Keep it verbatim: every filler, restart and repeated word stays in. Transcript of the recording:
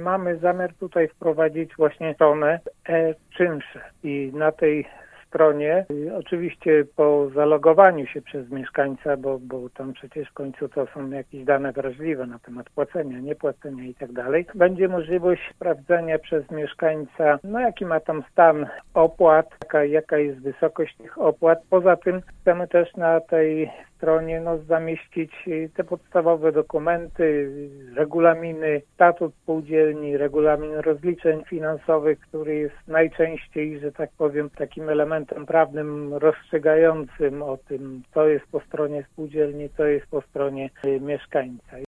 mamy zamiar tutaj wprowadzić właśnie stronę e-czynsze i na tej stronie, oczywiście po zalogowaniu się przez mieszkańca, bo, bo tam przecież w końcu to są jakieś dane wrażliwe na temat płacenia, niepłacenia i tak dalej, będzie możliwość sprawdzenia przez mieszkańca, no jaki ma tam stan opłat, jaka, jaka jest wysokość tych opłat. Poza tym chcemy też na tej stronie no, zamieścić te podstawowe dokumenty, regulaminy, statut spółdzielni, regulamin rozliczeń finansowych, który jest najczęściej, że tak powiem, takim elementem prawnym rozstrzygającym o tym, co jest po stronie spółdzielni, co jest po stronie mieszkańca.